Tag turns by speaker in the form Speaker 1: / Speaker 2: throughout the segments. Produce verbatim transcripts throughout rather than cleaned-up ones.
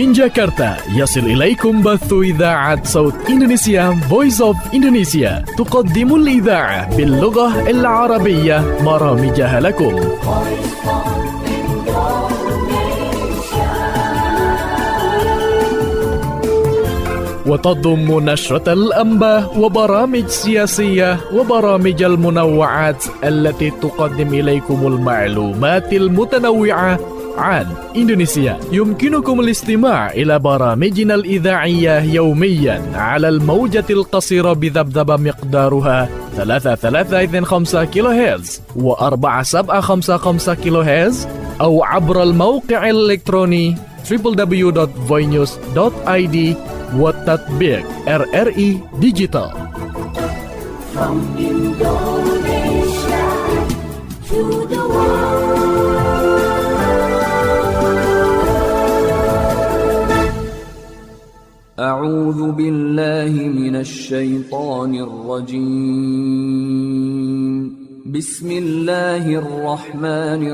Speaker 1: من جاكرتا يصل إليكم بث إذاعة صوت إندونيسيا Voice of Indonesia تقدم الإذاعة باللغة العربية برامجها لكم. وتضم نشرة الأنباء وبرامج سياسية وبرامج المنوعات التي تقدم إليكم المعلومات المتنوعة عن إندونيسيا. يمكنكم الاستماع إلى برامجنا الإذاعية يوميا على الموجة القصيرة بذبذبة مقدارها ثلاثة ثلاثة اثنين خمسة كيلو هرتز وأربعة سبعة خمسة خمسة كيلو هرتز أو عبر الموقع الإلكتروني دبليو دبليو دبليو دوت voinews دوت آي دي والتطبيق آر آر إي Digital.
Speaker 2: From Indonesia to the world.
Speaker 3: أعوذ بالله من الشيطان الرجيم. بسم الله الرحمن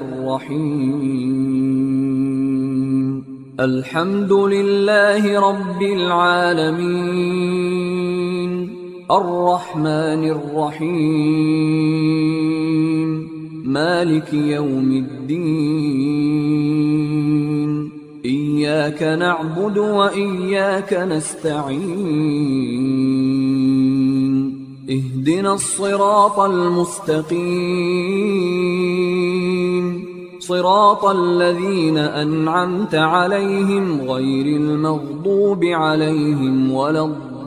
Speaker 3: الرحيم. الحمد لله رب العالمين الرحمن الرحيم مالك يوم الدين إياك نعبد وإياك نستعين اهدنا الصراط المستقيم صراط الذين أنعمت عليهم غير المغضوب عليهم ولا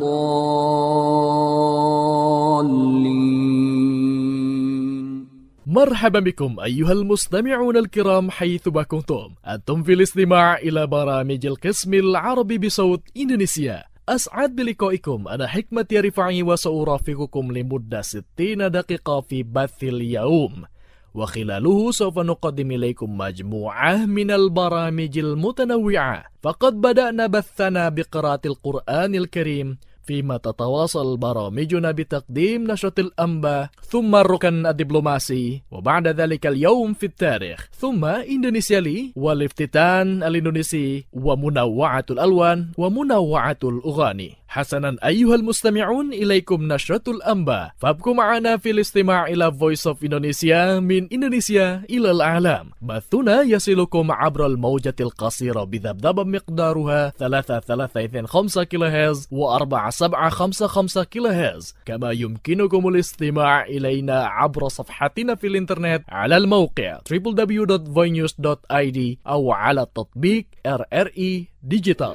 Speaker 3: الضالين.
Speaker 1: مرحبا بكم أيها المستمعون الكرام حيثما كنتم. أنتم في الاستماع إلى برامج القسم العربي بصوت إندونيسيا. أسعد بلقائكم. أنا حكمة رفاعي وسأرافقكم لمدة ستين دقيقة في بث اليوم، وخلاله سوف نقدم إليكم مجموعة من البرامج المتنوعة. فقد بدأنا بثنا بقراءة القرآن الكريم، فيما تتواصل برامجنا بتقديم نشرة الأنباء، ثم الركن الدبلوماسي، وبعد ذلك اليوم في التاريخ، ثم إندونيسيا لي، والافتتان الإندونيسي، ومنوعة الألوان ومنوعة الأغاني. حسنا أيها المستمعون، إليكم نشرة الأنباء، فابقوا معنا في الاستماع إلى Voice of Indonesia من إندونيسيا إلى العالم. بثنا يصلكم عبر الموجة القصيرة بذبذبة مقدارها ثلاثة ثلاثة اثنين خمسة كيلو هرتز وأربعة سبعة خمسة خمسة كيلو هرتز. كما يمكنكم الاستماع إلينا عبر صفحتنا في الإنترنت على الموقع دبليو دبليو دبليو دوت voinews دوت آي دي أو على التطبيق آر آر إي Digital.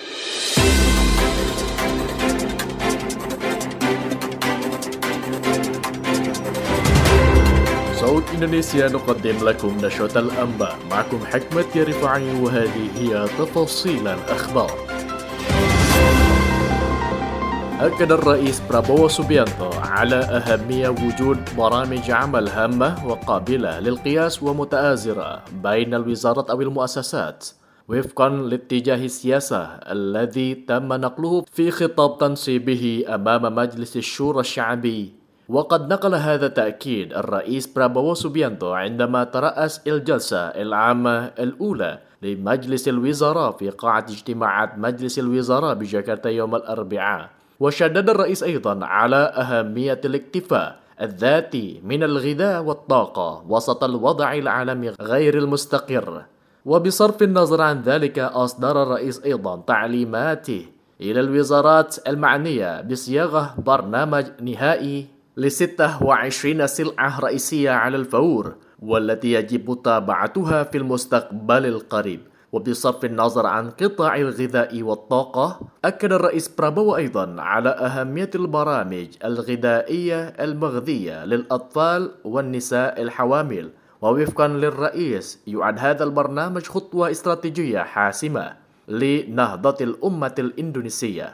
Speaker 1: صوت إندونيسيا نقدم لكم نشرة الأنباء. معكم حكمة رفاعي، وهذه هي تفاصيل الأخبار. أكد الرئيس برابوو سوبيانتو على أهمية وجود برامج عمل هامة وقابلة للقياس ومتآزرة بين الوزارات أو المؤسسات، وفقا لاتجاه السياسة الذي تم نقله في خطاب تنصيبه أمام مجلس الشورى الشعبي. وقد نقل هذا تأكيد الرئيس برابوو سوبيانتو عندما ترأس الجلسة العامة الأولى لمجلس الوزراء في قاعة اجتماعات مجلس الوزراء بجاكرتا يوم الأربعاء. وشدد الرئيس أيضا على أهمية الاكتفاء الذاتي من الغذاء والطاقة وسط الوضع العالمي غير المستقر. وبصرف النظر عن ذلك، أصدر الرئيس أيضا تعليماته إلى الوزارات المعنية بصياغة برنامج نهائي لستة وعشرين سلعة رئيسية على الفور، والتي يجب متابعتها في المستقبل القريب. وبصرف النظر عن قطاع الغذاء والطاقة، أكد الرئيس برابوو أيضا على أهمية البرامج الغذائية المغذية للأطفال والنساء الحوامل. ووفقا للرئيس، يعد هذا البرنامج خطوة استراتيجية حاسمة لنهضة الأمة الإندونيسية.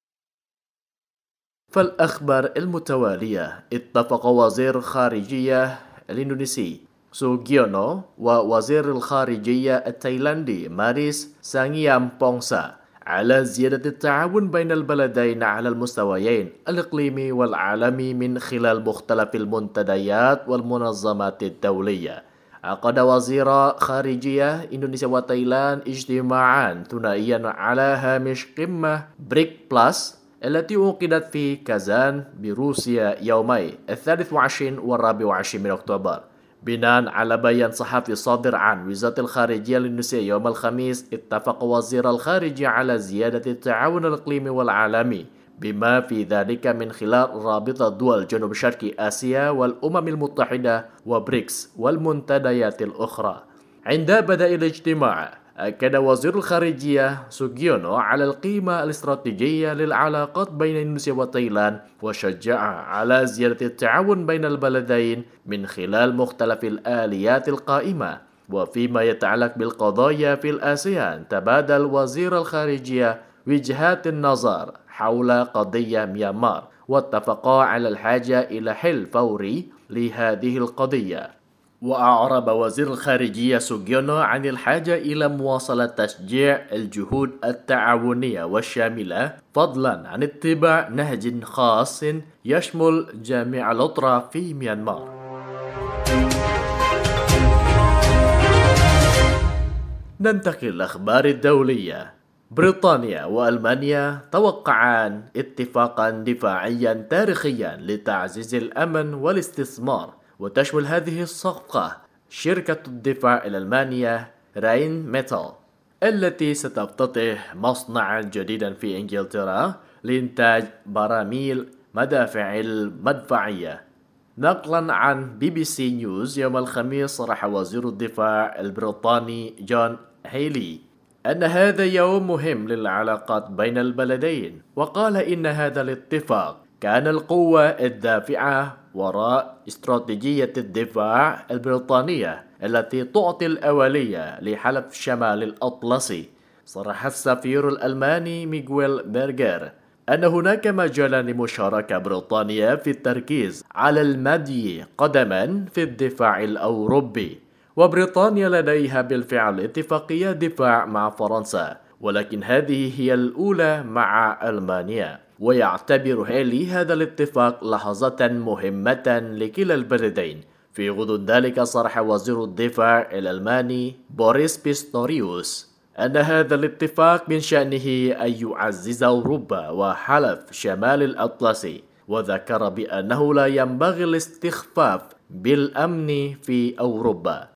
Speaker 1: فالأخبار المتوالية: اتفق وزير الخارجية الإندونيسي سوغيونو ووزير الخارجية التايلاندي ماريس سانغيامبونسا على زيادة التعاون بين البلدين على المستويين الإقليمي والعالمي من خلال مختلف المنتديات والمنظمات الدولية. عقد وزير خارجية إندونيسيا وتايلاند اجتماعا ثنائيا على هامش قمة بريك بلس التي عقدت في كازان بروسيا يومي الثالث والعشرين والرابع والعشرين من أكتوبر. بناء على بيان صحفي صادر عن وزارة الخارجية الإندونيسية يوم الخميس، اتفق وزير الخارجية على زيادة التعاون الإقليمي والعالمي بما في ذلك من خلال رابطة دول جنوب شرق آسيا والأمم المتحدة وبريكس والمنتديات الأخرى. عند بدء الاجتماع أكد وزير الخارجية سوغيونو على القيمة الاستراتيجية للعلاقات بين إندونيسيا وتايلاند، وشجع على زيادة التعاون بين البلدين من خلال مختلف الآليات القائمة. وفيما يتعلق بالقضايا في الآسيان، تبادل وزير الخارجية وجهات النظر حول قضية ميانمار، واتفقا على الحاجة إلى حل فوري لهذه القضية. وأعرب وزير الخارجية سوغيونو عن الحاجة إلى مواصلة تشجيع الجهود التعاونية والشاملة، فضلا عن اتباع نهج خاص يشمل جميع الأطراف في ميانمار. ننتقل للأخبار الدولية. بريطانيا وألمانيا توقعان اتفاقا دفاعيا تاريخيا لتعزيز الأمن والاستثمار، وتشمل هذه الصفقة شركة الدفاع الألمانية راين ميتال التي ستفتتح مصنعا جديدا في إنجلترا لإنتاج براميل مدافع المدفعية. نقلا عن بي بي سي نيوز يوم الخميس، صرح وزير الدفاع البريطاني جون هيلي أن هذا يوم مهم للعلاقات بين البلدين، وقال إن هذا الاتفاق كان القوة الدافعة وراء استراتيجية الدفاع البريطانية التي تعطي الأولية لحلف شمال الأطلسي. صرح السفير الألماني ميغويل بيرغر أن هناك مجالا لمشاركة بريطانيا في التركيز على المضي قدما في الدفاع الأوروبي، وبريطانيا لديها بالفعل اتفاقية دفاع مع فرنسا، ولكن هذه هي الأولى مع ألمانيا. ويعتبر هيلي هذا الاتفاق لحظة مهمة لكلا البلدين. في غضون ذلك، صرح وزير الدفاع الألماني بوريس بيستوريوس أن هذا الاتفاق من شأنه أن يعزز أوروبا وحلف شمال الأطلسي، وذكر بأنه لا ينبغي الاستخفاف بالأمن في أوروبا.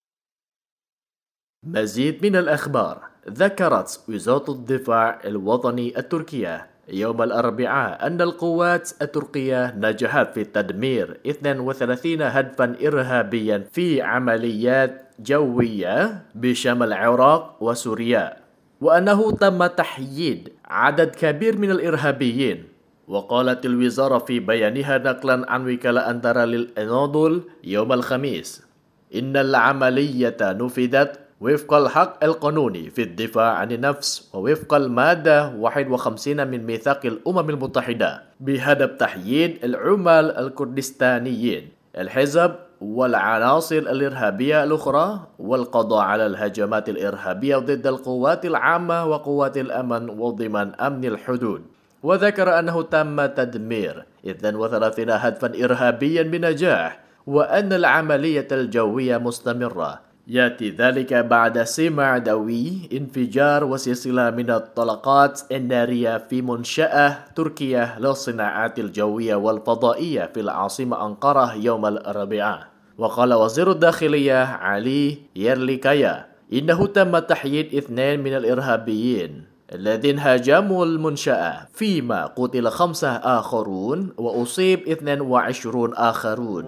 Speaker 1: مزيد من الأخبار. ذكرت وزارة الدفاع الوطني التركية يوم الأربعاء أن القوات التركية نجحت في تدمير اثنين وثلاثين هدفا إرهابيا في عمليات جوية بشمال العراق وسوريا، وأنه تم تحييد عدد كبير من الإرهابيين. وقالت الوزارة في بيانها نقلا عن وكالة أنادولو للأناضول يوم الخميس إن العملية نفذت وفق الحق القانوني في الدفاع عن النفس ووفق المادة واحد وخمسين من ميثاق الأمم المتحدة، بهدف تحييد العمال الكردستانيين، الحزب والعناصر الإرهابية الأخرى، والقضاء على الهجمات الإرهابية ضد القوات العامة وقوات الأمن وضمان أمن الحدود. وذكر أنه تم تدمير اثنين وثلاثين هدفا إرهابيا بنجاح، وأن العملية الجوية مستمرة. يأتي ذلك بعد سماع دوي انفجار وسلسلة من الطلقات النارية في منشأة تركية للصناعات الجوية والفضائية في العاصمة أنقرة يوم الأربعاء. وقال وزير الداخلية علي يرليكايا إنه تم تحييد اثنين من الإرهابيين الذين هاجموا المنشأة، فيما قتل خمسة آخرون وأصيب اثنين وعشرون آخرون.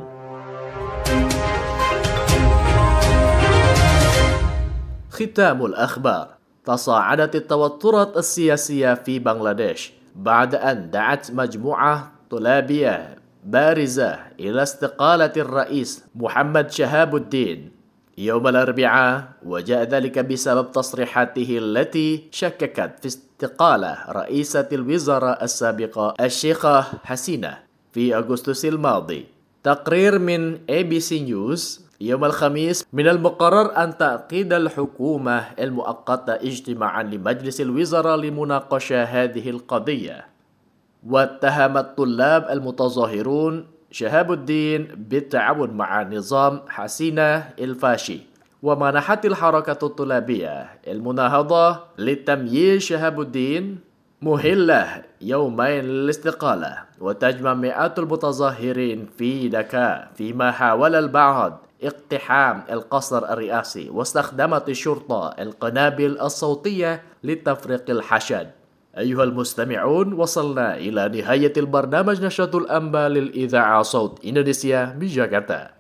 Speaker 1: ختام الأخبار. تصاعدت التوترات السياسية في بنغلاديش بعد أن دعت مجموعة طلابية بارزة إلى استقالة الرئيس محمد شهاب الدين يوم الأربعاء، وجاء ذلك بسبب تصريحاته التي شككت في استقالة رئيسة الوزراء السابقة الشيخة حسينة في أغسطس الماضي. تقرير من إيه بي سي نيوز يوم الخميس: من المقرر أن تعقد الحكومة المؤقتة اجتماعا لمجلس الوزراء لمناقشة هذه القضية. واتهم الطلاب المتظاهرون شهاب الدين بالتعاون مع نظام حسينة الفاشي. ومنحت الحركة الطلابية المناهضة لتمييز شهاب الدين مهلة يومين للاستقالة، وتجمع مئات المتظاهرين في دكا، فيما حاول البعض اقتحام القصر الرئاسي واستخدمت الشرطة القنابل الصوتية لتفريق الحشد. أيها المستمعون، وصلنا إلى نهاية البرنامج نشرة الأنباء للإذاعة صوت إندونيسيا بجاكرتا.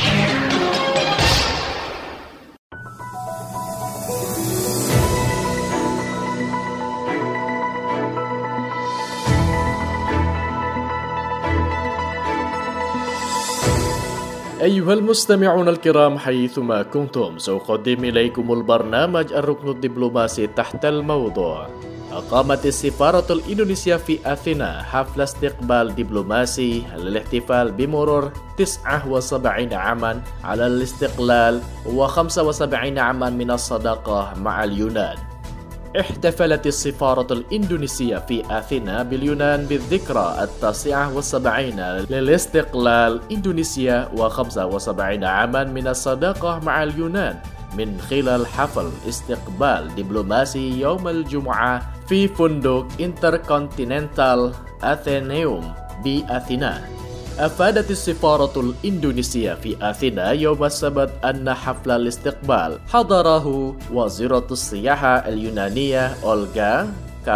Speaker 1: أيها المستمعون الكرام حيثما كنتم، سأقدم إليكم البرنامج الركن الدبلوماسي تحت الموضوع. أقامت السفارة الإندونيسية في أثينا حفل استقبال دبلوماسي للاحتفال بمرور تسعة وسبعين عاما على الاستقلال وخمسة وسبعين عاما من الصداقة مع اليونان. احتفلت السفارة الإندونيسية في أثينا باليونان بالذكرى التاسعة والسبعين للاستقلال إندونيسيا وخمسة وسبعين عاما من الصداقة مع اليونان من خلال حفل استقبال دبلوماسي يوم الجمعة في فندق انتركونتيننتال أثينيوم بأثينا. أفادت السفارة الإندونيسية في أثينا يوم السبت أن حفل الاستقبال حضره وزيرة السياحة اليونانية أولغا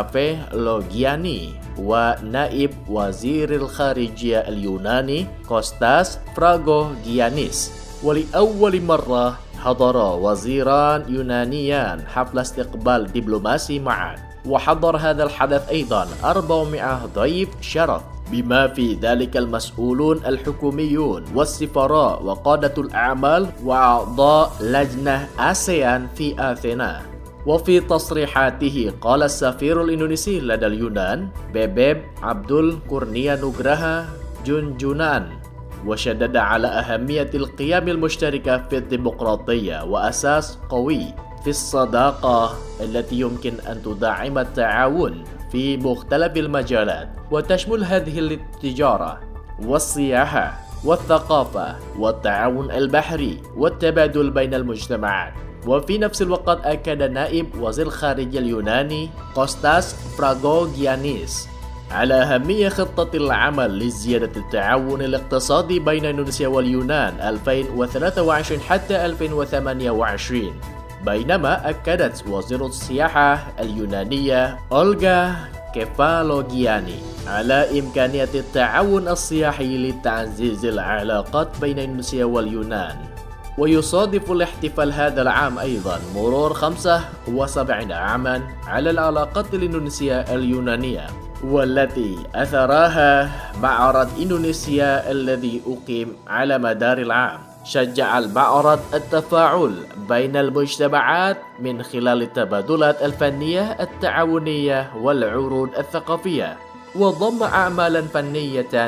Speaker 1: كافيلوغياني ونائب وزير الخارجية اليوناني كوستاس فراغوغيانيس. ولأول مرة حضر وزيران يونانيان حفل استقبال دبلوماسي معا، وحضر هذا الحدث أيضا أربعمائة ضيف شرف، بما في ذلك المسؤولون الحكوميون والسفراء وقادة الأعمال وأعضاء لجنة آسيان في أثينا. وفي تصريحاته قال السفير الإندونيسي لدى اليونان بيبيب عبدول كورنيا نوغراها جونجونان، وشدد على أهمية القيم المشتركة في الديمقراطية وأساس قوي في الصداقة التي يمكن أن تدعم التعاون في مختلف المجالات، وتشمل هذه التجارة والسياحة والثقافة والتعاون البحري والتبادل بين المجتمعات. وفي نفس الوقت أكد نائب وزير الخارجية اليوناني كوستاس فراغوغيانيس على أهمية خطة العمل لزيادة التعاون الاقتصادي بين إندونيسيا واليونان ألفين وثلاثة وعشرين حتى ألفين وثمانية وعشرين. بينما أكدت وزيرة السياحة اليونانية أولغا كيفالوغياني على إمكانية التعاون السياحي لتعزيز العلاقات بين إندونيسيا واليونان. ويصادف الاحتفال هذا العام أيضا مرور خمسة وسبعين عاما على العلاقات الإندونيسية اليونانية، والتي أثراها معرض إندونيسيا الذي أقيم على مدار العام. شجع المعرض التفاعل بين المجتمعات من خلال التبادلات الفنية التعاونية والعروض الثقافية، وضم أعمالا فنية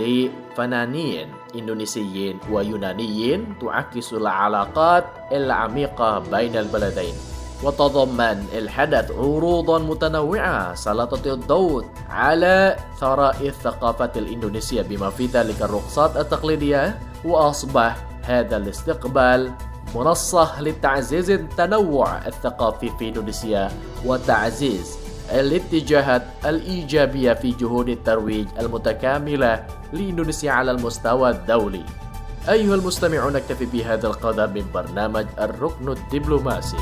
Speaker 1: لفنانين إندونيسيين ويونانيين تعكس العلاقات العميقة بين البلدين. وتضمن الحدث عروضا متنوعة سلطت الضوء على ثراء الثقافة الإندونيسية بما في ذلك الرقصات التقليدية. وأصبح هذا الاستقبال منصة لتعزيز التنوع الثقافي في إندونيسيا وتعزيز الاتجاهات الإيجابية في جهود الترويج المتكاملة لإندونيسيا على المستوى الدولي. أيها المستمعون، نكتفي بهذا القدر من برنامج الركن الدبلوماسي.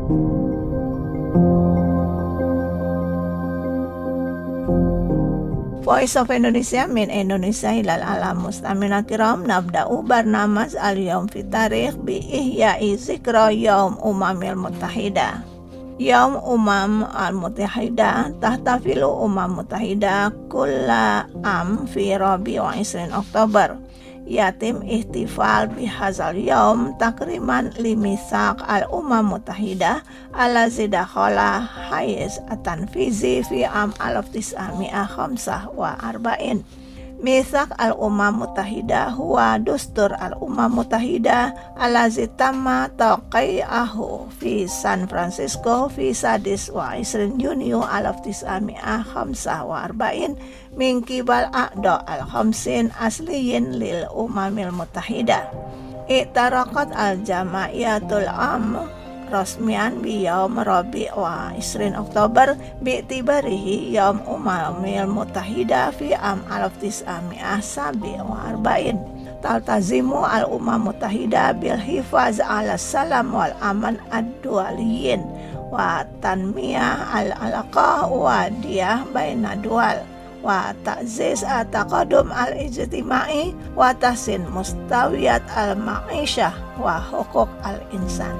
Speaker 4: Voice of Indonesia min Indonesia ilal alam. Mustamina kiram, nabda'u barnamaz al-yawm fi tarikh bi ihya'i zikra yaum umamil muttahida. Yaum umam al-muttahida tahtafilu umam muttahida kulla am fi rabi wa isrin Oktober. Yatim ihtifal bihazal yaum takriman limisak al-umam muttahida ala zidakhala hayis at-tanfizi fi am alaf tis'ami'ah khamsah wa arba'in. Misak al-umam muttahida huwa dustur al-umam muttahida ala zitama taqai'ahu fi San Francisco fi sadis wa isrin Yunio alaf tis'ami'ah khamsah wa arba'in min kibal a'da al-khamsin asliyin lil umamil muttahida. Iktarakat al-jama'iyatul am rasmian bi yaum rabi wa isrin Oktober bi'tibarihi yaum umamil muttahida fi am alaf tis'ami'ah sabi wa arba'in. Taltazimu al-umam muttahida bil hifaz ala salam wal aman ad-dualiyin wa tanmiyah al-alaqah wa diyah baina dual wa ta'ziz at-taqadum al-ijtima'i wa tahsin mustawiyat al-ma'isyah wa hukuk al-insan.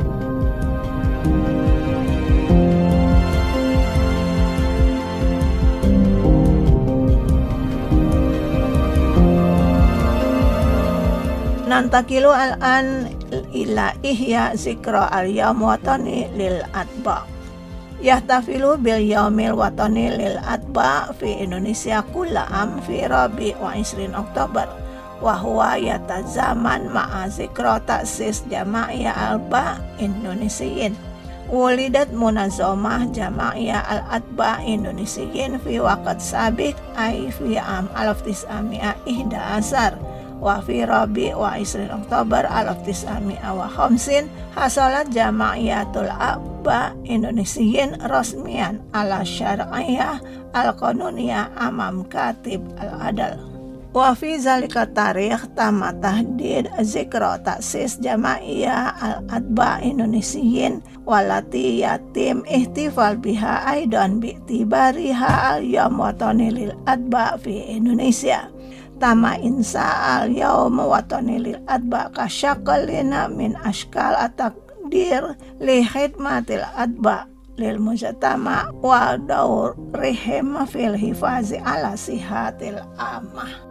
Speaker 4: Nantakilu al-an ila ihya zikra al-yawm watani lil atba. Yahtafilu bil yaumil watani lil atba fi Indonesia kulla am fi rabi wa isrin Oktober. Wa huwa yatazaman ma'a zikra ta'sis jama'iyah alba Indonesiyin. Wulidat munazomah jama'iyah al-atba Indonesiyin fi waqt sabik ay fi am alaf tis'ami'ah ihda asar. Wa fi rabi wa isrin Oktober alaf tis'ami'ah wa khamsin hasalat jama'iyatul abba Indonesiyin rasmian ala syar'iyah al-qanuniyah amam katib al-adal. Wa fi zalika tarikh tama tahdid zikra ta'sis jama'iyah al-adba Indonesiyin walati yatim ihtifal biha aidan bi'tibariha al-yawm watani lil adba fi Indonesia. Tama insa al-yawm watani lil adba kasyakalina min ashkal at-takdir li khidmatil adba lil mujtama wa daurihim fil hifazi ala sihatil amah.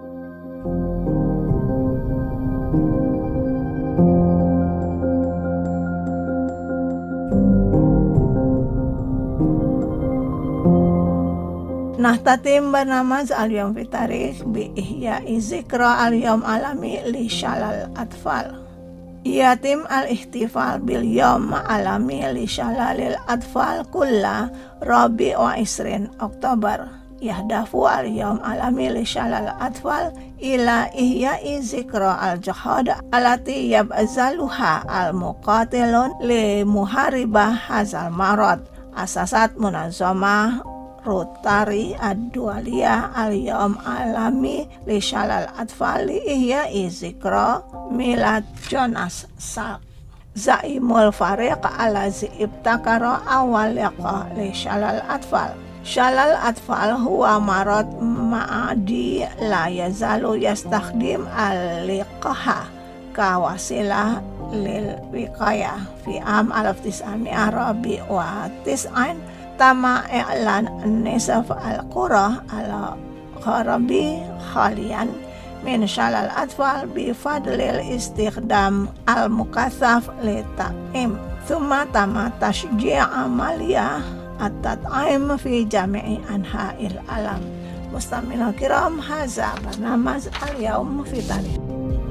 Speaker 4: Nahtatim barnamaz al-yawm fi tarikh bi ihya'i zikra al-yawm alami li shalal atfal. Yatim al-ihtifal bil yawm alami li shalalil atfal kulla rabi wa isrin Oktober. Yahdafu al-yawm alami li shalal atfal ila ihya'i zikra al-jihad alati yab'azaluha al-muqatilun li muharibah hazal marad. Asasat munazamah Rotari ad-dualiyah al-yawm alami li shalal atfali ihya'i zikra milad Jonas Salk. Zaimul fariq alazi ibtakara awal yaqa li shalal atfal. Shalal atfal huwa marad ma'adi la yazalu yastakhdim al-liqaha kawasilah lil wiqayah fi am alaf tis'ami'ah rabi wa tis'ain. Tama i'lan nisaf al-qura ala kharabi khalian min shalal atfal bi fadlil istikhdam al-mukathaf li ta'im. Thumma tama tashji' amaliyah at-tat'im fi jami'i anha'il alam. Mustamina kiram, haza barnamaz al-yawm fi tarikh.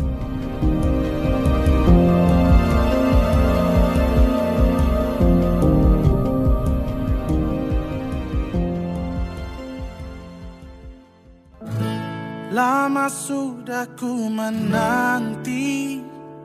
Speaker 5: Lama sudah ku menanti,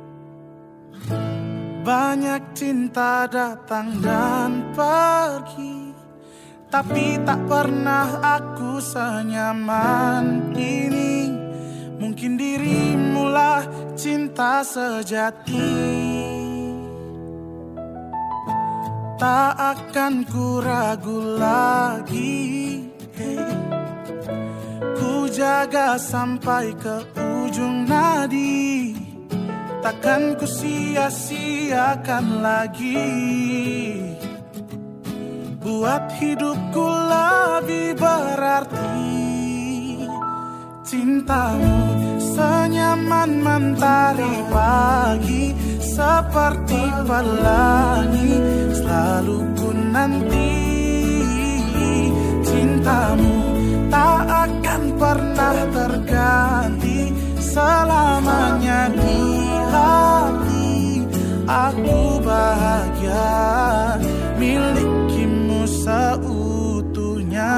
Speaker 5: banyak cinta datang dan pergi, tapi tak pernah aku senyaman ini. Mungkin dirimulah cinta sejati. tak akan ku ragu lagi. Hey. Ku jaga sampai ke ujung nadi, takkan ku sia-siakan lagi. Buat hidupku lebih berarti cintamu, senyaman mentari pagi, seperti pelangi selalu ku nanti. Cintamu tak akan pernah terganti, selamanya di hati. Aku bahagia milikimu seutuhnya.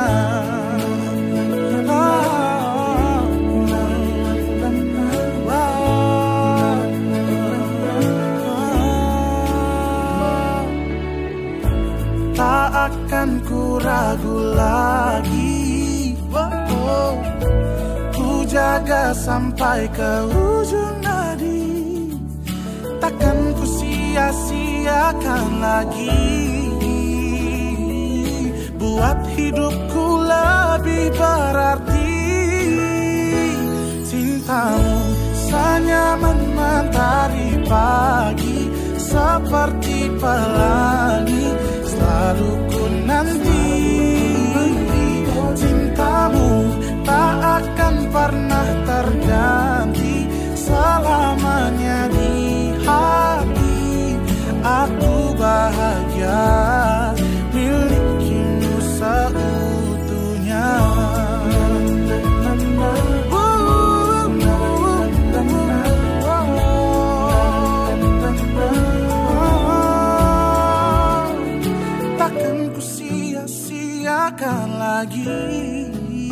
Speaker 5: Tak akan ku ragu lagi. Oh, ku jaga sampai ke ujung nadi, takkan ku sia-siakan lagi. Buat hidupku lebih berarti cintamu, senyaman mentari pagi, seperti pelangi selalu ku nanti. Cintamu tak akan pernah terganti, selamanya di hati. Aku bahagia milikimu seutuhnya. Takkan ku sia-siakan lagi.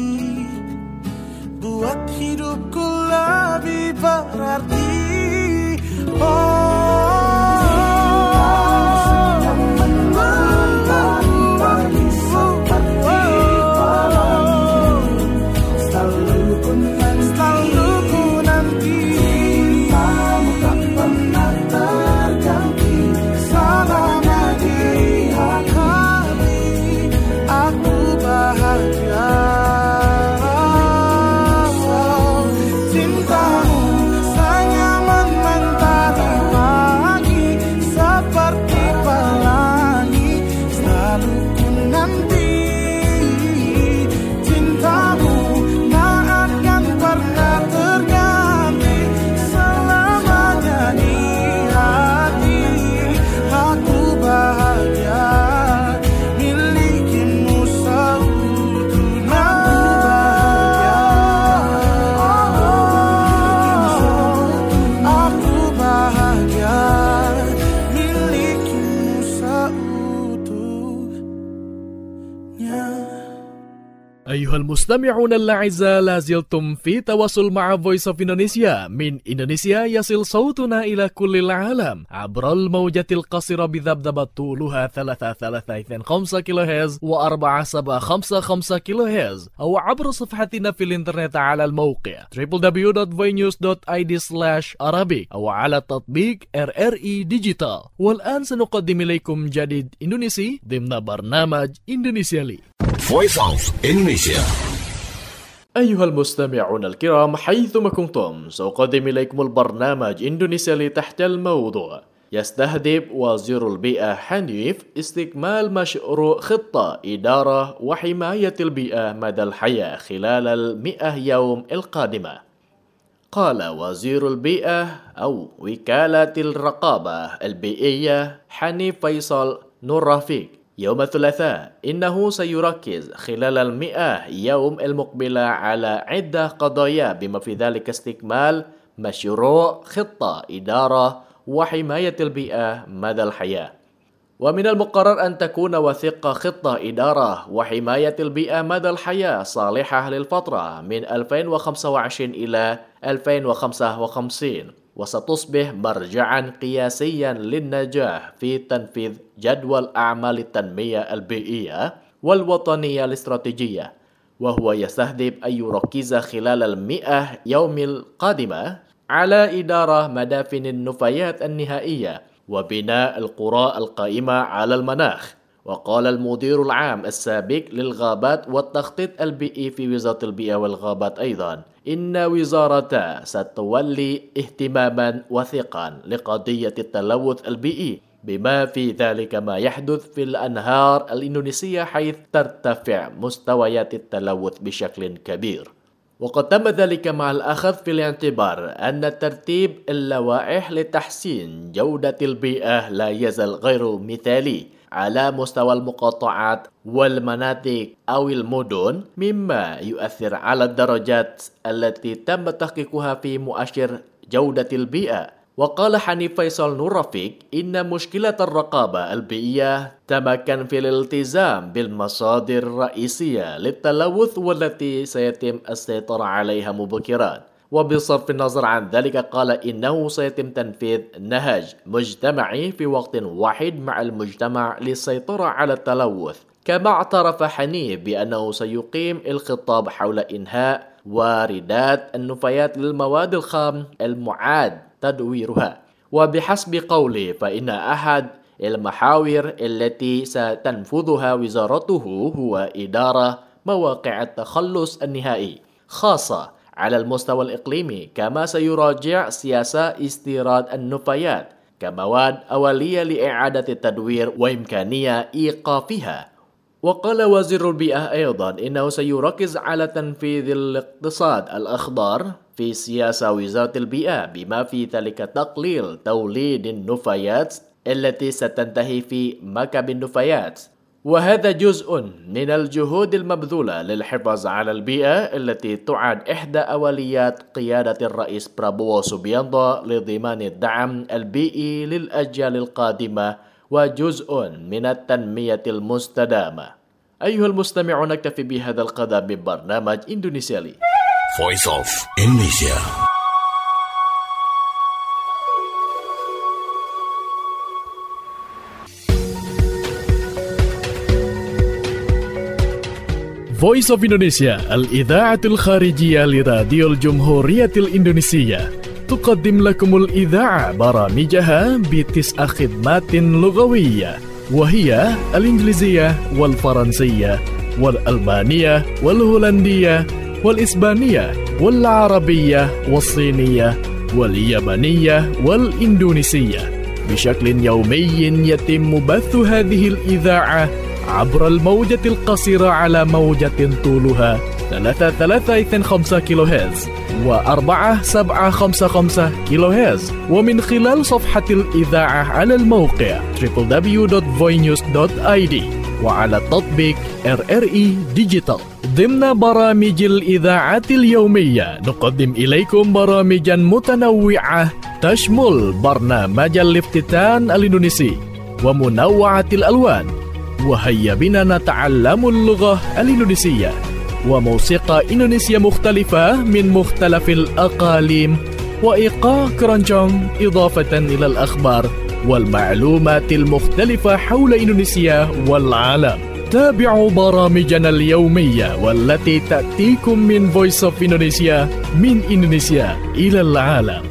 Speaker 5: Buat hidupku lebih berarti. Oh,
Speaker 1: أيها المستمعون الأعزاء، لازلتم في تواصل مع Voice of Indonesia. من إندونيسيا يصل صوتنا إلى كل العالم عبر الموجة القصيرة بذبذبة طولها ثلاثة ثلاثة اثنين خمسة كيلو هرتز وأربعة سبعة خمسة خمسة كيلو هرتز، أو عبر صفحتنا في الإنترنت على الموقع دبليو دبليو دبليو دوت voinews دوت آي دي سلاش عربي أو على تطبيق آر آر إي ديجيتال. والآن سنقدم إليكم جديد إندونيسي ضمن برنامج إندونيسيا لي.
Speaker 6: Voice of Indonesia.
Speaker 1: أيها المستمعون الكرام، حيثما كنتم سأقدم إليكم البرنامج إندونيسيا لي تحت الموضوع: يستهدف وزير البيئة حنيف استكمال مشروع خطة إدارة وحماية البيئة مدى الحياة خلال المئة يوم القادمة. قال وزير البيئة أو وكالة الرقابة البيئية حنيف فيصل نور رفيق يوم الثلاثاء إنه سيركز خلال المئة يوم المقبلة على عدة قضايا بما في ذلك استكمال مشروع خطة إدارة وحماية البيئة مدى الحياة. ومن المقرر أن تكون وثيقة خطة إدارة وحماية البيئة مدى الحياة صالحة للفترة من ألفين وخمسة وعشرين إلى ألفين وخمسة وخمسين، وستصبح مرجعا قياسيا للنجاح في تنفيذ جدول أعمال التنمية البيئية والوطنية الاستراتيجية، وهو يستهدف أن يركز خلال المئة يوم القادمة على إدارة مدافن النفايات النهائية وبناء القرى القائمة على المناخ. وقال المدير العام السابق للغابات والتخطيط البيئي في وزارة البيئة والغابات أيضا إن وزارته ستولي اهتماما وثيقا لقضية التلوث البيئي، بما في ذلك ما يحدث في الأنهار الإندونيسية حيث ترتفع مستويات التلوث بشكل كبير. وقد تم ذلك مع الأخذ في الاعتبار أن ترتيب اللوائح لتحسين جودة البيئة لا يزال غير مثالي على مستوى المقاطعات والمناطق أو المدن، مما يؤثر على الدرجات التي تم تحقيقها في مؤشر جودة البيئة. وقال حنيف فيصل نور رفيق إن مشكلة الرقابة البيئية تمكن في الالتزام بالمصادر الرئيسية للتلوث والتي سيتم السيطرة عليها مبكرا. وبصرف النظر عن ذلك قال إنه سيتم تنفيذ نهج مجتمعي في وقت واحد مع المجتمع للسيطرة على التلوث. كما اعترف حنيف بأنه سيقيم الخطاب حول إنهاء واردات النفايات للمواد الخام المعاد تدويرها. وبحسب قوله فإن أحد المحاور التي ستنفذها وزارته هو إدارة مواقع التخلص النهائي خاصة على المستوى الإقليمي، كما سيراجع سياسة استيراد النفايات كمواد أولية لإعادة التدوير وإمكانية إيقافها. وقال وزير البيئة أيضا إنه سيركز على تنفيذ الاقتصاد الأخضر في سياسة وزارة البيئة، بما في ذلك تقليل توليد النفايات التي ستنتهي في مكب النفايات. وهذا جزء من الجهود المبذولة للحفاظ على البيئة التي تعد إحدى أولويات قيادة الرئيس برابوو سوبيانتو لضمان الدعم البيئي للأجيال القادمة وجزء من التنمية المستدامة. أيها المستمعون، نكتفي بهذا القدر من برنامج إندونيسيا لي
Speaker 6: Voice of Indonesia.
Speaker 7: Voice of Indonesia الإذاعة الخارجية لراديو الجمهورية الإندونيسية تقدم لكم الإذاعة برامجها بتسع خدمات لغوية، وهي الإنجليزية والفرنسية والألمانية والهولندية والإسبانية والعربية والصينية واليابانية والإندونيسية. بشكل يومي يتم بث هذه الإذاعة عبر الموجة القصيرة على موجة طولها ثلاثة ثلاثة اثنين خمسة كيلو هرتز وأربعة سبعة خمسة خمسة كيلو هرتز، ومن خلال صفحة الإذاعة على الموقع دبليو دبليو دبليو دوت فوي نيوز دوت آي دي وعلى تطبيق إر إر إي ديجيتال. ضمن برامج الإذاعة اليومية نقدم إليكم برامجا متنوعة تشمل برنامج الافتتان الإندونيسي ومنوعة الألوان، وهيا بنا نتعلم اللغة الإندونيسية، وموسيقى إندونيسية مختلفة من مختلف الأقاليم، وإيقاع كرانشونغ، إضافة إلى الأخبار والمعلومات المختلفة حول إندونيسيا والعالم. تابعوا برامجنا اليومية والتي تأتيكم من Voice of Indonesia من إندونيسيا إلى العالم.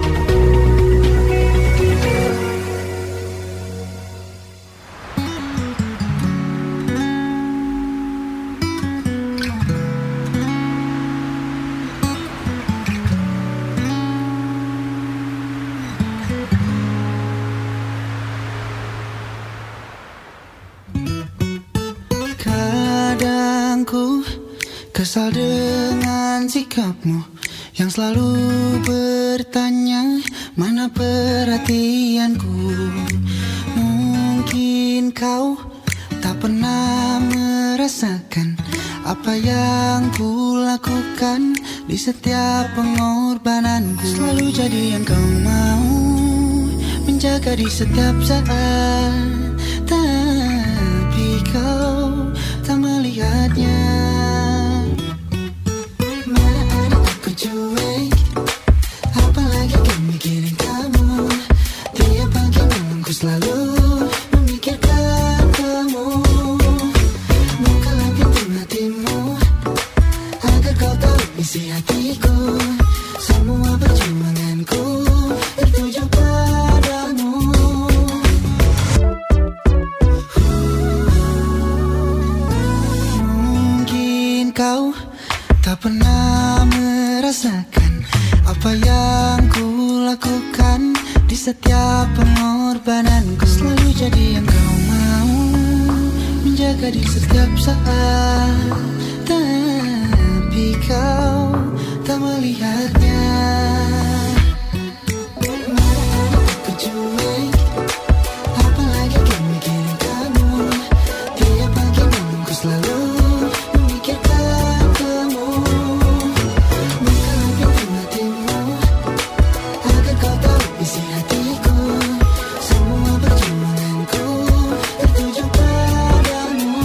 Speaker 5: Kesal dengan sikapmu yang selalu bertanya mana perhatianku. Mungkin kau tak pernah merasakan apa yang ku lakukan di setiap pengorbananku. Selalu jadi yang kau mau, menjaga di setiap saat, tapi kau tak melihatnya. Cuek, apalagi kan mikirin kamu. Tiap pagi malam ku selalu memikirkan kamu. Bukalah pintu hatimu agar kau tahu isi hatiku. Semua perjuanganku tertuju padamu. kau tak pernah merasakan apa yang ku lakukan. Di setiap pengorbananku selalu jadi yang kau mau, menjaga di setiap saat. Tapi kau tak melihatnya. Aku cuek, apalagi kan mikirin kamu. Tiap pagi malam ku selalu memikirkan kamu. Buka pintu hatimu agar kau tahu isi hatiku. Semua perjuanganku tertuju padamu.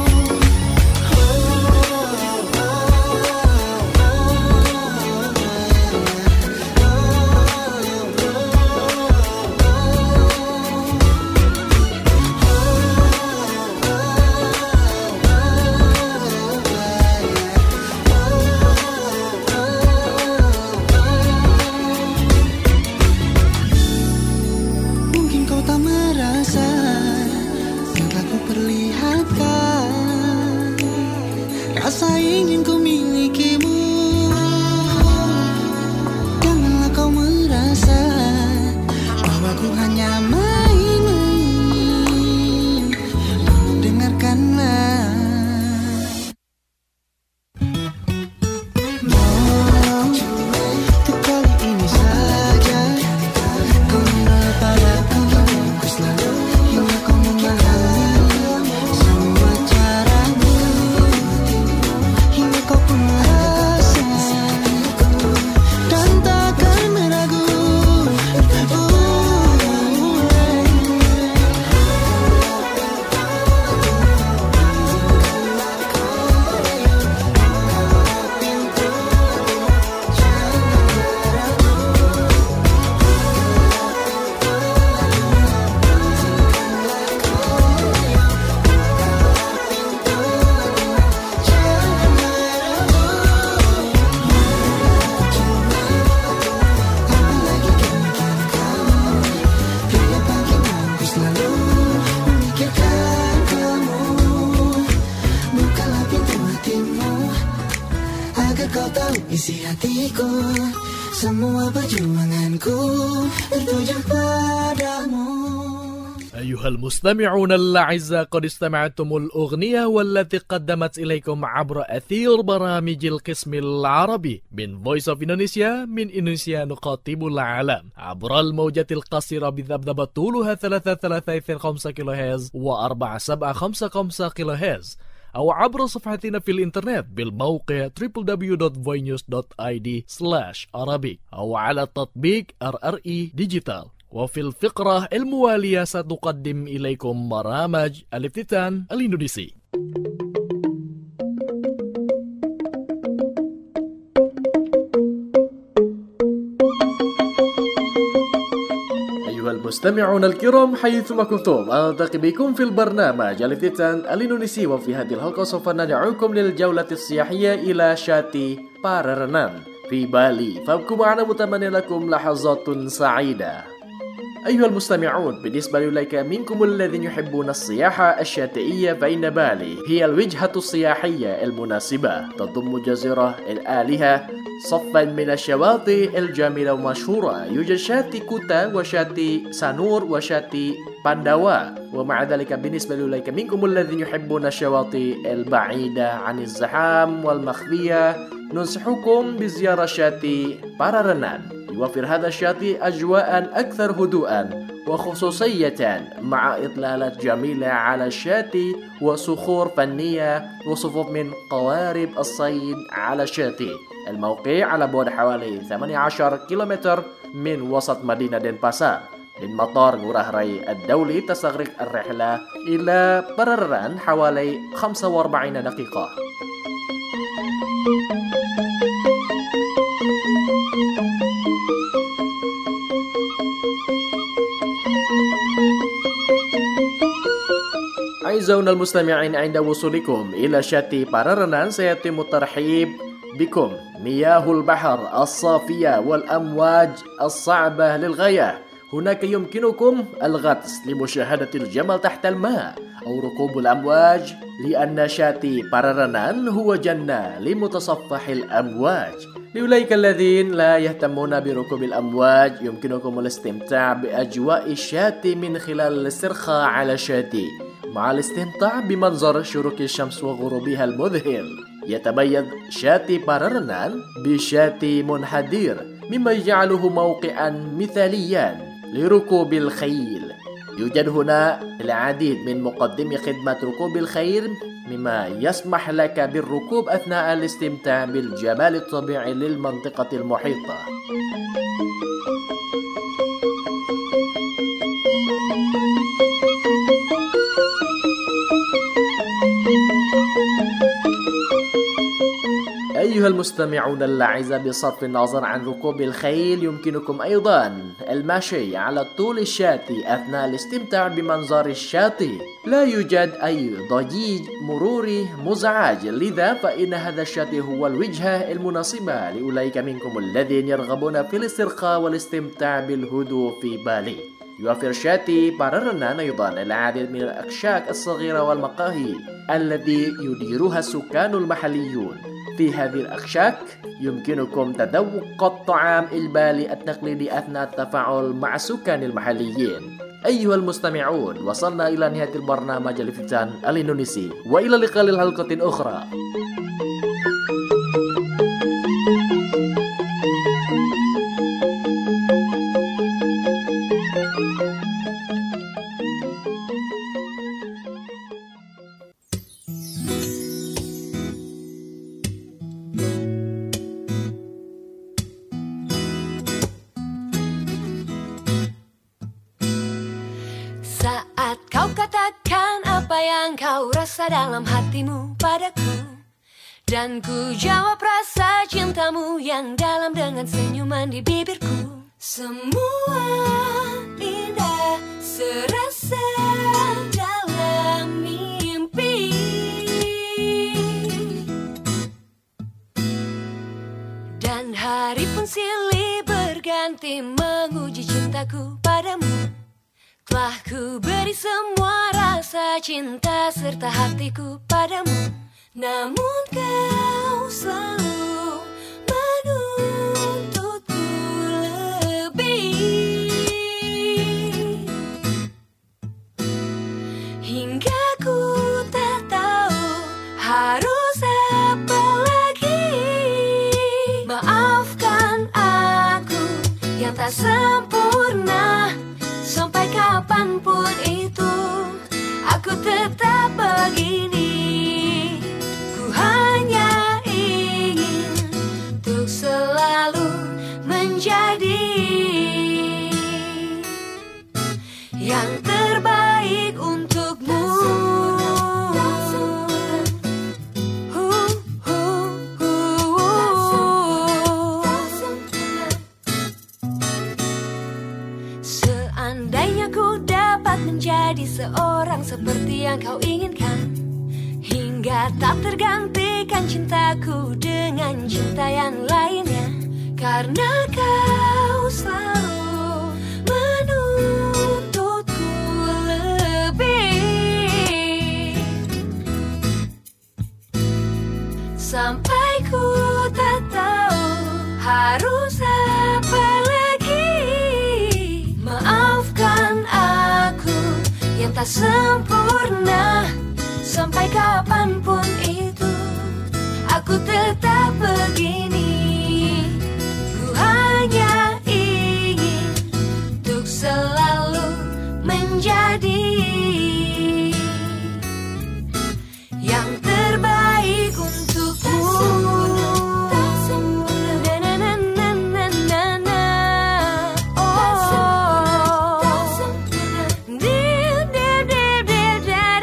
Speaker 5: Mungkin kau tak merasa yang telah ku perlihatkan, rasa ingin ku milikimu. Janganlah kau merasa bahwa ku hanya main-main. Tolong dengarkanlah. Tolong, untuk kali ini saja kembali padaku. Ku selalu hingga kau memahami semua caramu, hingga kau pun merasa dan takkan meragu. Tiap pagi malam ku selalu memikirkan kamu. Bukalah pintu hatimu agar kau tahu isi hatiku. Semua perjuanganku tertuju padamu.
Speaker 7: أيها المستمعون الأعزاء، قد استمعتم الأغنية والتي قدمت إليكم عبر أثير برامج القسم العربي من Voice of Indonesia. من إندونيسيا نخاطب العالم عبر الموجات القصيرة بذبذبة طولها ثلاثة ثلاثة اثنين خمسة كيلو هرتز وأربعة سبعة خمسة خمسة كيلو هرتز، أو عبر صفحتنا في الإنترنت بالموقع دبليو دبليو دبليو دوت فوي نيوز دوت آي دي سلاش عربي، أو على تطبيق آر آر إي ديجيتال. وفي الفقرة الموالية سنقدم إليكم برامج الافتتان الإندونيسي.
Speaker 1: أيها المستمعون الكرام حيثما كنتم، ألتقي بكم في البرنامج الافتتان الإندونيسي. وفي هذه الحلقة سوف ندعوكم للجولة السياحية إلى شاتي بارارنان في بالي، فابقوا معنا متمنى لكم لحظات سعيدة. أيها المستمعون، بالنسبة لأولئك منكم الذين يحبون السياحة الشاطئية، فإن بالي هي الوجهة السياحية المناسبة. تضم جزيرة الآلهة صفا من الشواطئ الجميلة والمشهورة. يوجد شاطئ كوتا وشاطئ سانور وشاطئ بانداوا. ومع ذلك بالنسبة لأولئك منكم الذين يحبون الشواطئ البعيدة عن الزحام والمخفية، ننصحكم بزيارة شاطئ بارارنان. يوفر هذا الشاطئ أجواء أكثر هدوءا وخصوصية، مع إطلالات جميلة على الشاطئ وصخور فنية وصفوف من قوارب الصيد على الشاطئ. الموقع على بعد حوالي ثمانية عشر كيلومتر من وسط مدينة دنباسار. من مطار غوراه راي الدولي تستغرق الرحلة إلى بارارنان حوالي خمسة وأربعين دقيقة. أعزائنا المستمعين، عند وصولكم إلى شاطئ بارارنان سيتم الترحيب بكم. مياه البحر الصافية والأمواج الصعبة للغاية. هناك يمكنكم الغطس لمشاهدة الجمل تحت الماء، أو ركوب الأمواج لأن شاتي بررنان هو جنة لمتصفح الأمواج. لأولئك الذين لا يهتمون بركوب الأمواج يمكنكم الاستمتاع بأجواء الشاتي من خلال الاسترخاء على شاتي مع الاستمتاع بمنظر شروق الشمس وغروبها المذهل. يتميز شاتي بررنان بشاتي منحدر مما يجعله موقعا مثاليا لركوب الخيل. يوجد هنا العديد من مقدمي خدمة ركوب الخيل مما يسمح لك بالركوب أثناء الاستمتاع بالجمال الطبيعي للمنطقة المحيطة. أيها المستمعون الأعزاء، بصرف النظر عن ركوب الخيل يمكنكم أيضا المشي على طول الشاتي أثناء الاستمتاع بمنظر الشاطئ. لا يوجد أي ضجيج مروري مزعج، لذا فإن هذا الشاطئ هو الوجهة المناسبة لأولئك منكم الذين يرغبون في الاسترخاء والاستمتاع بالهدوء في بالي. يوفر شاتي بررنان أيضا العديد من الأكشاك الصغيرة والمقاهي التي يديرها السكان المحليون. في هذه الأكشاك يمكنكم تذوق الطعام البالي التقليدي أثناء التفاعل مع السكان المحليين. أيها المستمعون، وصلنا إلى نهاية البرنامج الفتان الإندونيسي، وإلى اللقاء للحلقة أخرى.
Speaker 8: Saat kau katakan apa yang kau rasa dalam hatimu padaku, dan ku jawab rasa cintamu yang dalam dengan senyuman di bibirku. Semua indah serasa dalam mimpi, dan hari pun silih berganti menguji cintaku padamu. Telah ku beri semua rasa cinta serta hatiku padamu, namun kau selalu menuntutku lebih, hingga ku tak tahu harus apa lagi. Maafkan aku yang tak sempurna, sampai kapanpun itu aku tetap begini. Ku hanya ingin untuk selalu menjadi yang terbaik untukmu. Hu, hu, hu, Seandainya ku dapat menjadi seorang seperti yang kau inginkan, hingga tak tergantikan cintaku dengan cinta yang lainnya, karena kau selalu menuntutku lebih, sampai ku tak tahu harus apa lagi. Maafkan aku yang tak sempurna, sampai kapanpun itu aku tetap begini. Ku hanya ingin untuk selalu menjadi yang terbaik untukmu. Da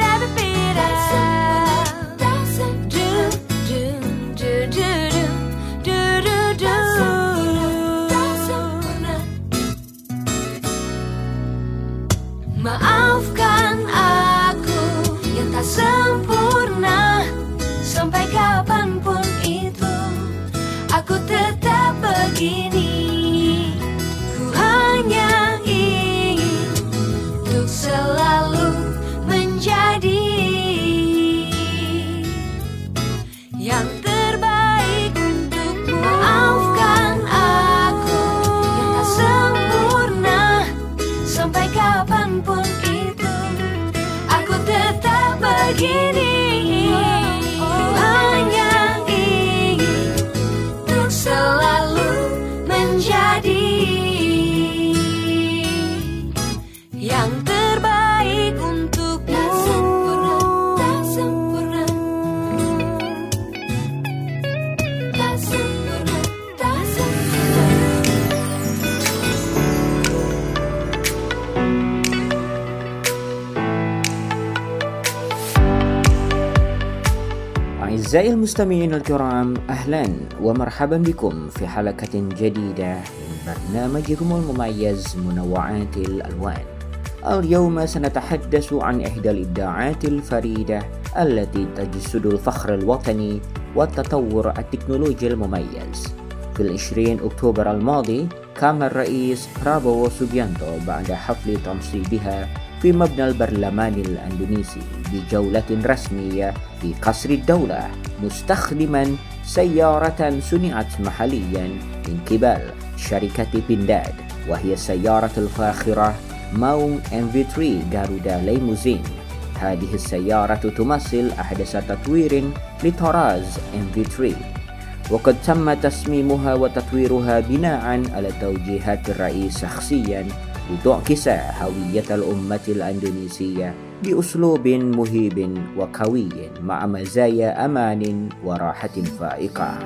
Speaker 9: أعزائي المستمعين الكرام، أهلا ومرحبا بكم في حلقة جديدة من برنامجكم المميز منوعات الألوان. اليوم سنتحدث عن إحدى الإبداعات الفريدة التي تجسد الفخر الوطني والتطور التكنولوجي المميز. في العشرين أكتوبر الماضي قام الرئيس برابوو سوبيانتو بعد حفل تنصيبها في مبنى البرلمان الأندونيسي بجولة رسمية في قصر الدولة، مستخدما سيارة صنعت محليا من قبل شركة بنداد، وهي السيارة الفاخرة ماونغ إم في ثلاثة غارودا ليموزين. هذه السيارة تمثل أحدث تطوير لطراز إم في ثلاثة، وقد تم تصميمها وتطويرها بناء على توجيهات الرئيس شخصيا لتعكس هوية الأمة الأندونيسية بأسلوب مهيب وقوي مع مزايا أمان وراحة فائقة.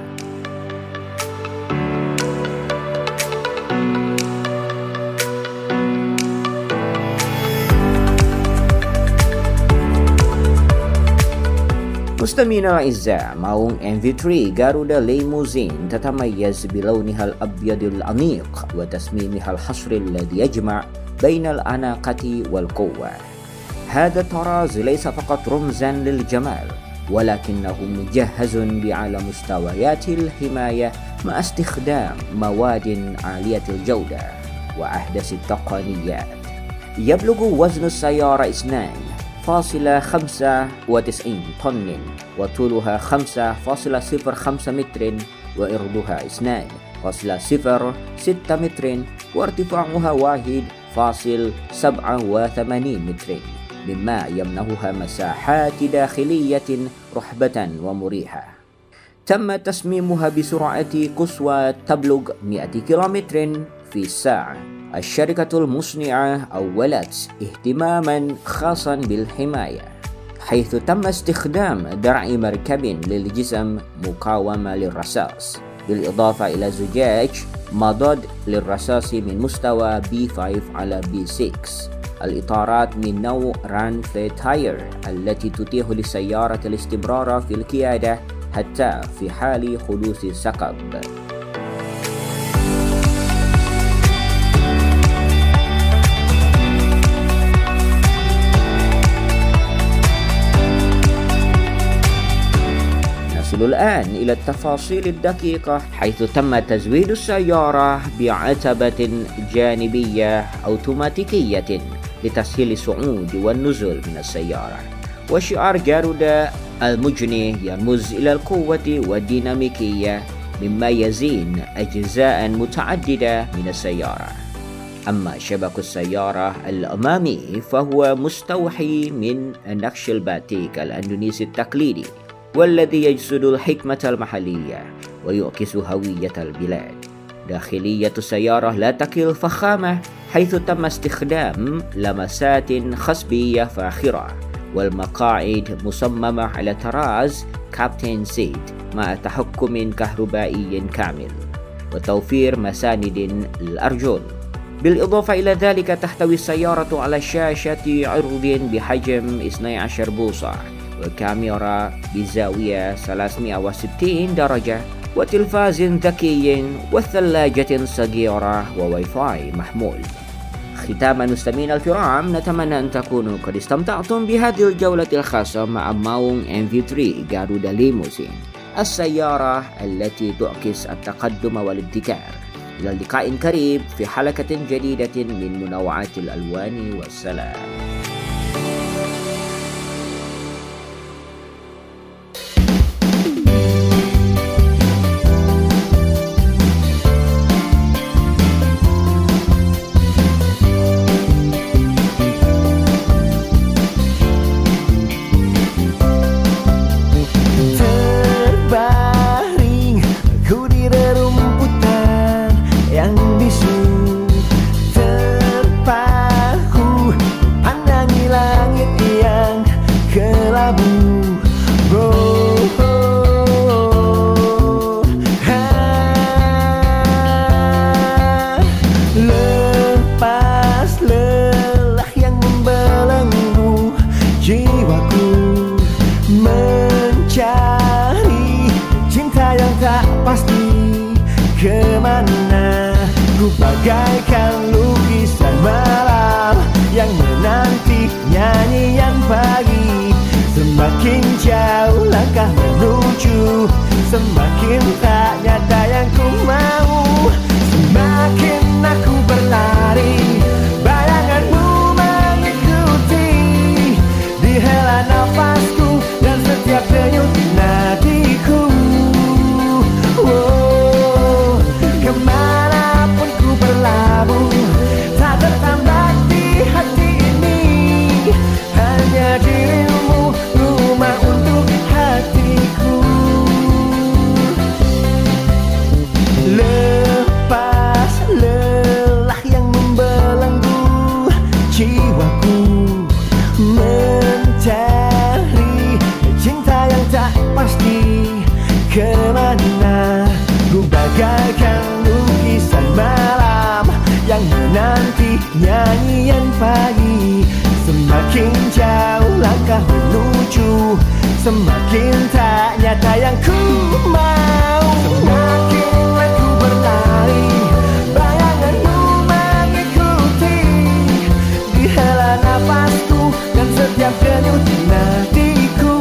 Speaker 9: مستمعينا الأعزاء، ماونغ إم في ثلاثة غارودا ليموزين تتميز بلونها الأبيض الأنيق وتصميمها الحصري الذي يجمع بين الأناقة والقوة. هذا الطراز ليس فقط رمزا للجمال، ولكنه مجهز بأعلى مستويات الحماية مع استخدام مواد عالية الجودة وأحدث التقنيات. يبلغ وزن السيارة اثنين فاصلة خمسة وتسعين طن، وطولها خمسة فاصلة صفر خمسة متر، وعرضها اثنين فاصلة صفر ستة متر، وارتفاعها واحد فاصلة سبعة وثمانين متر، مما يمنحها مساحات داخلية رحبة ومريحة. تم تصميمها بسرعة قصوى تبلغ مئة كيلومتر في الساعة. الشركة المصنعة أولت اهتماما خاصا بالحماية، حيث تم استخدام درع مركب للجسم مقاومة للرصاص، بالإضافة إلى زجاج مضاد للرصاص من مستوى بي خمسة على بي ستة. الإطارات من نوع ران فلات تاير التي تتيح للسيارة الاستمرار في القيادة حتى في حال حدوث ثقب. نصل الآن إلى التفاصيل الدقيقة، حيث تم تزويد السيارة بعتبة جانبية أوتوماتيكية لتسهيل الصعود والنزول من السيارة، وشعار غارودا المجني يرمز إلى القوة والديناميكية، مما يزين أجزاء متعددة من السيارة. أما شبك السيارة الأمامي فهو مستوحي من النقش الباتيك الأندونيسي التقليدي، والذي يجسد الحكمة المحلية ويعكس هوية البلاد. داخلية السيارة لا تقل فخامة، حيث تم استخدام لمسات خصبية فاخرة، والمقاعد مصممة على طراز كابتن سيت مع تحكم كهربائي كامل وتوفير مساند للأرجل. بالإضافة إلى ذلك تحتوي السيارة على شاشة عرض بحجم اثنتي عشرة بوصة، وكاميرا بزاوية ثلاثمئة وستين درجة، وتلفاز ذكي، وثلاجة صغيرة، وواي فاي محمول. ختاما مستمعينا الكرام، نتمنى أن تكونوا قد استمتعتم بهذه الجولة الخاصة مع ماونغ إم في ثلاثة غارودا ليموزين، السيارة التي تعكس التقدم والابتكار. إلى اللقاء قريب في حلقة جديدة من منوعات الألوان، والسلام. jiwaku mencari
Speaker 10: kemana. Ku bagaikan lukisan malam yang menanti nyanyian pagi. Semakin jauh langkah menuju, semakin tak nyata yang ku mau. Semakin aku berlari, bayanganmu mengikuti di hela nafasku dan setiap denyut nadiku. Oh, kemanapun ku berlabuh, tak tertambat di hati ini. Hanya dirimu, rumah untuk hatiku. Lepas lelah yang membelenggu jiwaku, mencari cinta yang tak pasti kemana. Ku bagaikan lukisan malam yang menanti nyanyian pagi. Semakin jauh langkah menuju, semakin tak nyata yang ku mau. Semakin aku berlari, bayanganmu mengikuti di hela nafasku dan setiap denyut nadiku.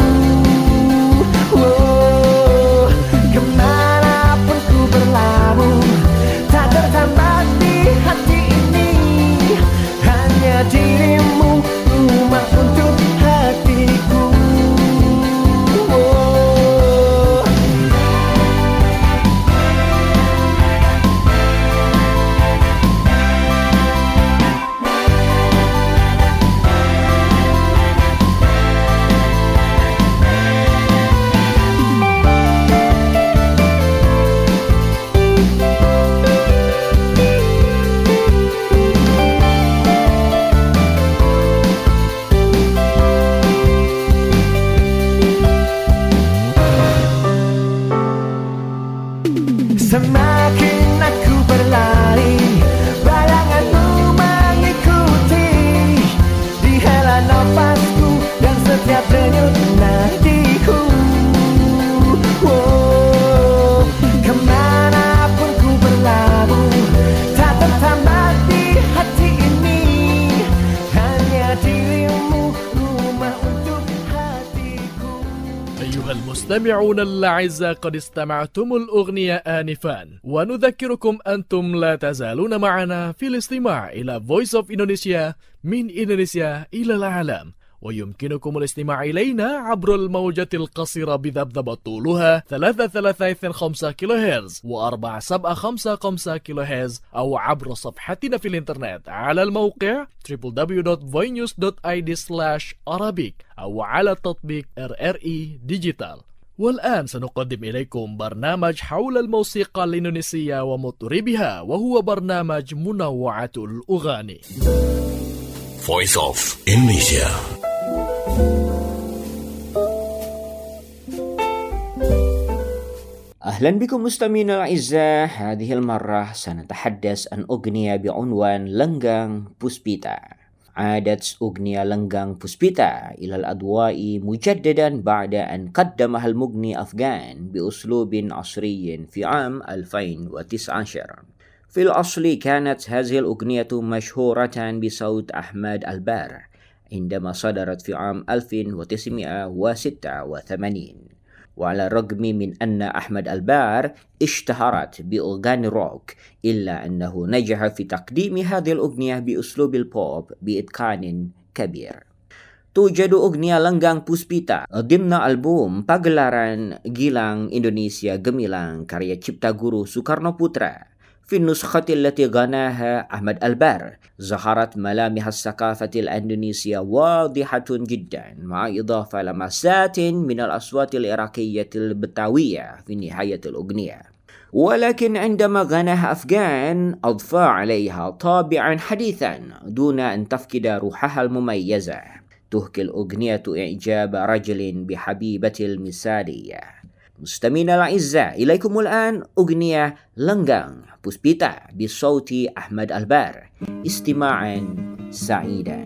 Speaker 10: Oh, kemanapun ku berlabuh, tak tertambat di hati ini. Hanya dirimu, rumah untuk hatiku. Oh. Semakin aku berlari, bayanganmu mengikuti di hela nafasku dan setiap denyut nadiku. Oh, kemanapun ku berlabuh, tak tertambat di hati ini. Hanya dirimu, rumah untuk hatiku.
Speaker 7: أيها المستمعون الأعزاء قد استمعتم الأغنية آنفا ونذكركم أنتم لا تزالون معنا في الاستماع إلى Voice of Indonesia من إندونيسيا إلى العالم. ويمكنكم الاستماع إلينا عبر الموجة القصيرة بذبذب طولها ثلاثة ثلاثة اثنين خمسة كيلو هرتز وأربعة سبعة خمسة خمسة كيلو هرتز أو عبر صفحتنا في الإنترنت على الموقع دبليو دبليو دبليو دوت voinews دوت آي دي سلاش arabic أو على تطبيق آر آر إي ديجيتال. والآن سنقدم إليكم برنامج حول الموسيقى الإندونيسية ومطربها، وهو برنامج منوعة الأغاني.
Speaker 6: Voice of Indonesia.
Speaker 9: أهلا بكم مستمعينا الأعزاء. هذه المرة سنتحدث عن أغنية بعنوان لنغانغ بوسبيتا. عادت أغنية لنغانغ بوسبيتا إلى الأضواء مجددا بعد أن قدمها المغني أفغان بأسلوب عصري في عام ألفين وتسعة عشر. في الأصل كانت هذه الأغنية مشهورة بصوت أحمد البار عندما صدرت في عام ألف وتسعمائة وستة وثمانين. وعلى الرغم من أن أحمد البار اشتهرت بأغاني روك، إلا أنه نجح في تقديم هذه الأغنية بأسلوب البوب بإتقان كبير. توجد أغنية لنغانغ بوسبيتا ضمن ألبوم pagelaran Gilang Indonesia Gemilang karya Cipta Guru Soekarno Putra. في النسخة التي غناها أحمد البار ظهرت ملامح الثقافة الإندونيسية واضحة جدا، مع إضافة لمسات من الأصوات العراقية البتاوية في نهاية الأغنية. ولكن عندما غناها أفغان أضفى عليها طابعا حديثا دون أن تفقد روحها المميزة. تحكي الأغنية إعجاب رجل بحبيبة المثالية. مستمعينا الأعزاء، إليكم الآن أغنية لنغانغ بوسبيتا بصوت أحمد البار. استماعا سعيدا.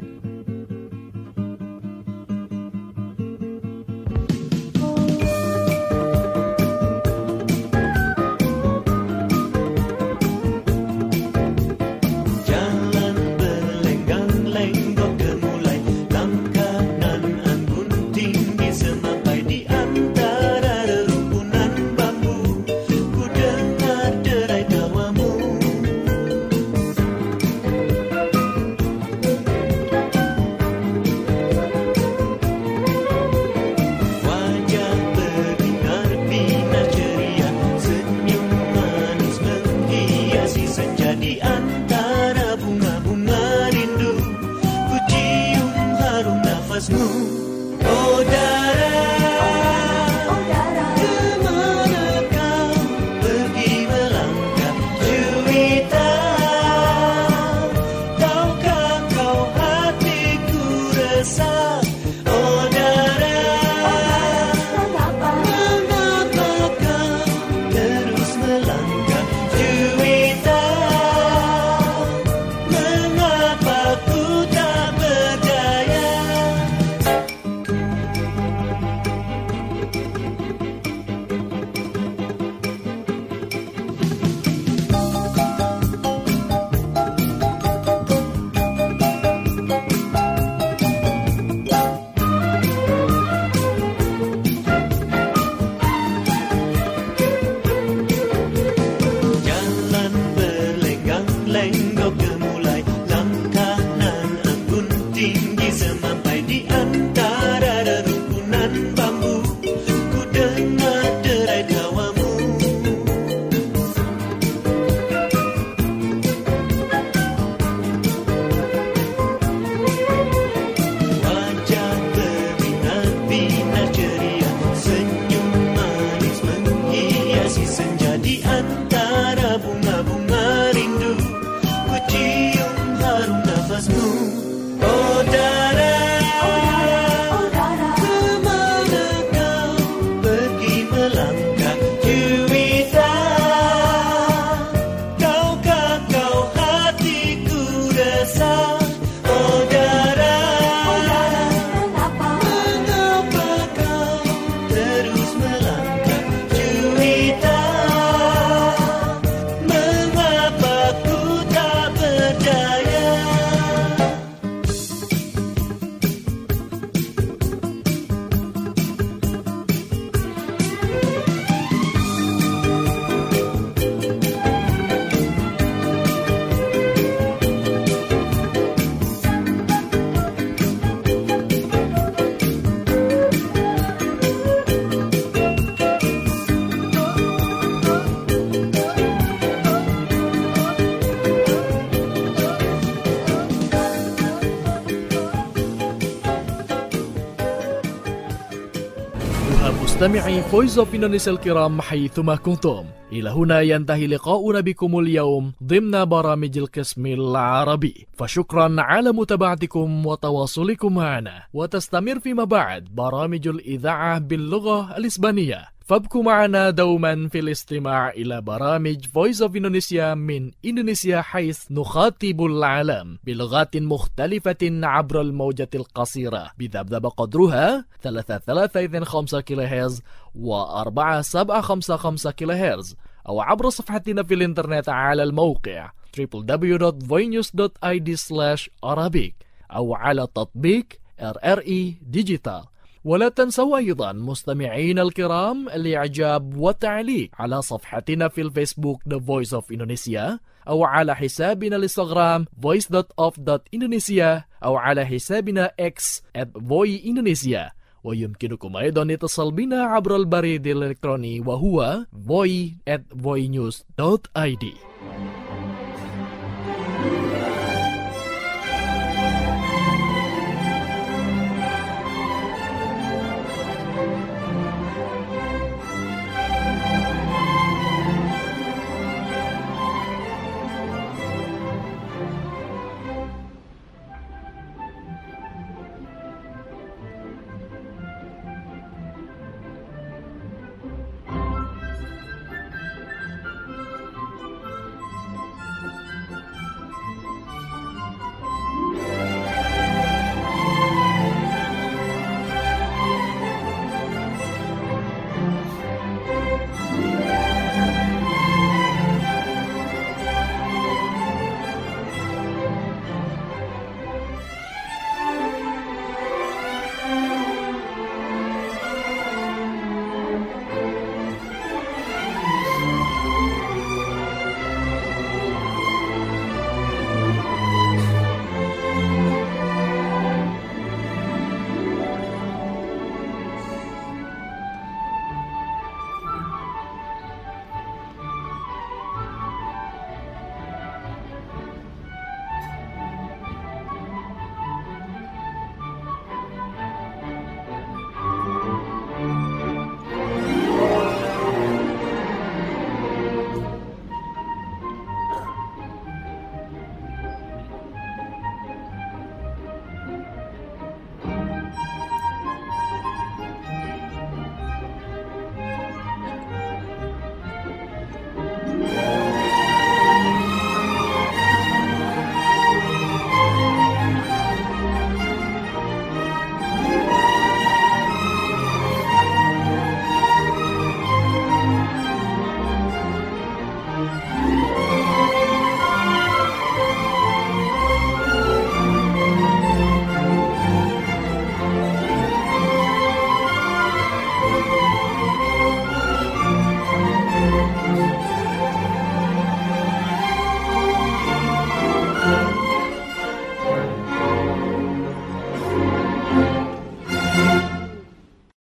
Speaker 11: bambu, ku dengar derai tawamu. Wajah berbinar-binar ceria, senyum manis menghiasi senja di antara bunga-bunga rindu. Ku cium harum nafasmu. Oh Dara,
Speaker 8: Oh Dara,
Speaker 11: kemana kau pergi melangkah Juwita? Kaukah kau hatiku resah? Oh Dara,
Speaker 8: mengapa
Speaker 11: mengapa kau terus melangkah Juwita? Mengapa ku tak berdaya?
Speaker 7: مستمعي فويس اوف إندونيسيا الكرام حيثما كنتم، إلى هنا ينتهي لقاؤنا بكم اليوم ضمن برامج القسم العربي، فشكرا على متابعتكم وتواصلكم معنا، وتستمر فيما بعد برامج الإذاعة باللغة الإسبانية، فابقوا معنا دوما في الاستماع إلى برامج فويس اوف إندونيسيا من إندونيسيا، حيث نخاطب العالم بلغات مختلفة عبر الموجة القصيرة بذبذب قدرها ثلاثة ثلاثة اثنين خمسة كيلو هرتز وأربعة سبعة خمسة خمسة كيلو هرتز، أو عبر صفحتنا في الإنترنت على الموقع دبليو دبليو دبليو دوت فوي نيوز دوت آي دي سلاش أرابيك، أو على تطبيق آر آر إي ديجيتال. ولا تنسوا أيضا مستمعين الكرام الإعجاب والتعليق على صفحتنا في الفيسبوك The Voice of Indonesia، أو على حسابنا الانستغرام voice dot of dot indonesia، أو على حسابنا X at voy indonesia. ويمكنكم أيضا اتصال بنا عبر البريد الإلكتروني وهو voy at voy news dot I D.